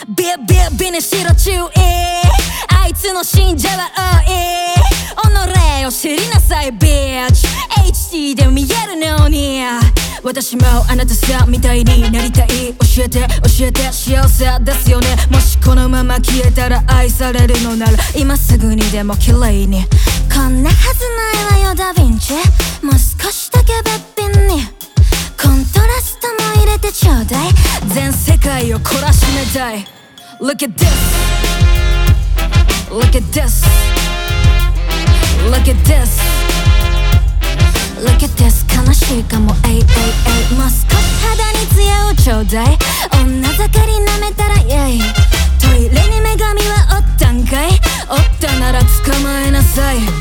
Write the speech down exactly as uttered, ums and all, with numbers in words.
ビッビッビにしろ注意、あいつの信者は多い。己を知りなさいビッチ、 エイチディー で見えるのに、私もあなたさみたいになりたい。教えて教えて幸せですよね。もしこのまま消えたら愛されるのなら今すぐにでも綺麗に。 こんなはずないわよダヴィンチ、もう少しだけべっぴんにコントラストも入れてちょうだい。 全世界を懲らしめたい。 Look at this Look at this Look at this Look at this 悲しいかもえいえいえい、もう少し肌にツヤをちょうだい。女盛り舐めたらイェイ、トイレに女神はおったんかい。 おったなら捕まえなさい。